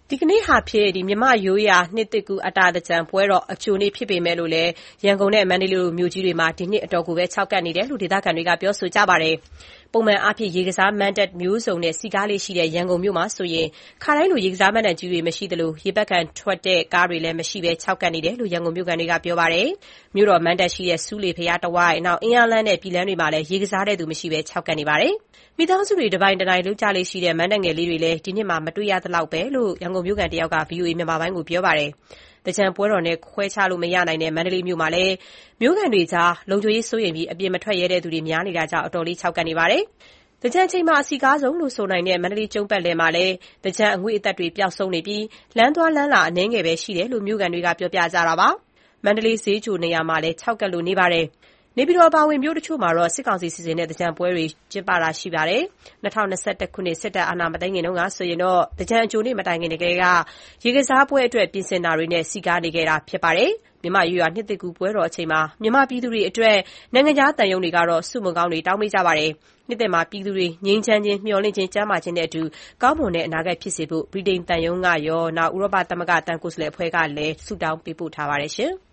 ဒီကနေ့ဟာဖြင့်မြန်မာ့ရိုးရာနှစ်သစ်ကူးအတာသင်္ကြန်ပွဲတော်အကြိုနေ့ဖြစ်ပေမဲ့လည်းရန်ကုန်နဲ့မန္တလေးလိုမြို့ကြီးတွေမှာဒီနှစ်အတော်ကိုပဲခြောက်ကပ်နေတယ်လို့ဒေသခံတွေကပြောဆိုကြပါတယ်။ပုံမှန်အားဖြင့်ရေကစားမဏ္ဍပ်မျိုးစုံနဲ့စည်ကားလေ့ရှိတဲ့ရန်ကုန်မြို့မှာဆိုရင်ခါတိုင်းလိုရေကစားမဏ္ဍပ်ကြီးတွေမရှိသလိုရေပက်ခံထွက်တဲ့ကားတွေလည်းမရှိဘဲခြောက်ကပ်နေတယ်လို့ရန်ကုန်မြို့ခံတွေကပြောပါတယ်။မြို့တော်မဏ္ဍပ်ရှိတဲ့ဆူးလေဘုရားတစ်ဝိုက်အင်းအားလမ်းနဲ့ပြည်လမ်းတွေမှာလည်းရေကစားတဲ့သူမရှိဘဲခြောက်ကပ်နေပါတယ်။မိသားစုတွေတပိုင်တနိုင်လုပ်ကြလေ့ရှိတဲ့မဏ္ဍပ်ငယ်လေးတွေလည်းဒီနှစ်မှာမတွေ့ရသလောက်ပဲလို့ရန်ကုန်မြို့ခံတယောက်က VOA မြန်မာပိုင်းကိုပြောပါတယ်။သင်္ကြန်ပွဲတော်နဲ့ခွဲခြားလို့မရနိုင်တဲ့မန္တလေးမြို့မှာလည်းမြို့ခံတွေကြားလုံခြုံရေးစိုးရိမ်ပြီးအပြင်မထွက်ရဲတဲ့သူတွေများနေတာကြောင့်အတော်လေးခြောက်ကပ်နေပါတယ်။သင်္ကြန်ချိန်မှာအစည်ကားဆုံးလို့ဆိုနိုင်တဲ့မန္တလေးကျုံးပတ်လည်မှာလည်းသင်္ကြန်အငွေ့အသက်တွေပျောက်ဆုံးနေပြီးလမ်းသွားလမ်းလာအနည်းငယ်ပဲရှိတယ်လို့မြို့ခံတွေကပြောပြကြတာပါ။မန္တလေးဈေးချိုနေရာမှာလည်းခြောက်ကပ်လို့နေပါတယ်။နေပြည်တော်အပါအဝင်မြို့တချို့မှာတော့စစ်ကောင်စီစီစဉ်တဲ့သင်္ကြန်ပွဲတွေကျင်းပတာရှိပါတယ်။၂၀၂၁ ခုနှစ်စစ်တပ်အာဏာမသိမ်းခင်တုန်းကဆိုရင်တော့သင်္ကြန်အကြိုနေ့မတိုင်ခင်ကတည်းကရေကစားပွဲအတွက်ပြင်ဆင်တာတွေနဲ့စည်ကားနေခဲ့တာဖြစ်ပါတယ်။မြန်မာ့ရိုးရာနှစ်သစ်ကူးပွဲတော်အချိန်မှာမြန်မာပြည်သူတွေအတွက်နိုင်ငံခြားသံရုံးတွေကတော့ဆုမွန်ကောင်းတွေတောင်းပေးကြပါတယ်။နှစ်သစ်မှာပြည်သူတွေငြိမ်းချမ်းခြင်း၊မျှော်လင့်ခြင်း၊ကျန်းမာခြင်းနဲ့အတူကောင်းမွန်တဲ့အနာဂတ်ဖြစ်စေဖို့ဗြိတိန်သံရုံးကရောဥရောပသမဂ္ဂသံကိုယ်စားလှယ်အဖွဲ့ကလည်းဆုတောင်းပေးပို့ထားပါတယ်။